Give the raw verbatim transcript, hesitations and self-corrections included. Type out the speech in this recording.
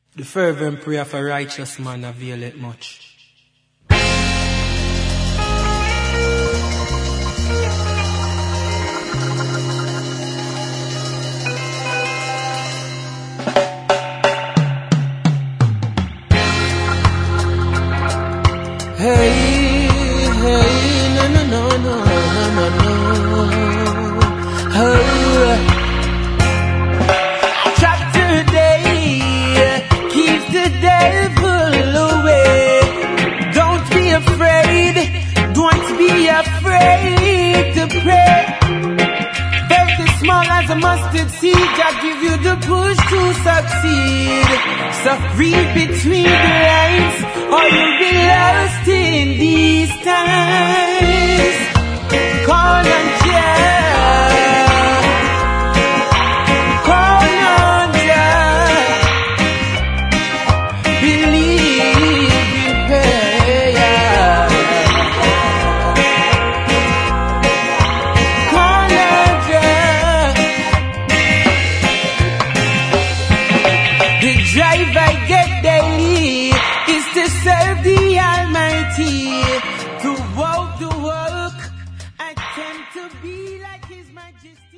The fervent prayer of a righteous man availeth much. Hey, hey, no, no, no, no, no, no, no. Oh. Chapter day keeps the devil away. Don't be afraid, don't be afraid to pray. Faith is small as a mustard seed, Jah give you the push to succeed. So read between the lines, or you'll be lost in these times. Call on Jah, call on Jah, believe in prayer. Call on Jah. The drive I get daily is to serve the Almighty, to walk the walk, attempt to be like His Majesty.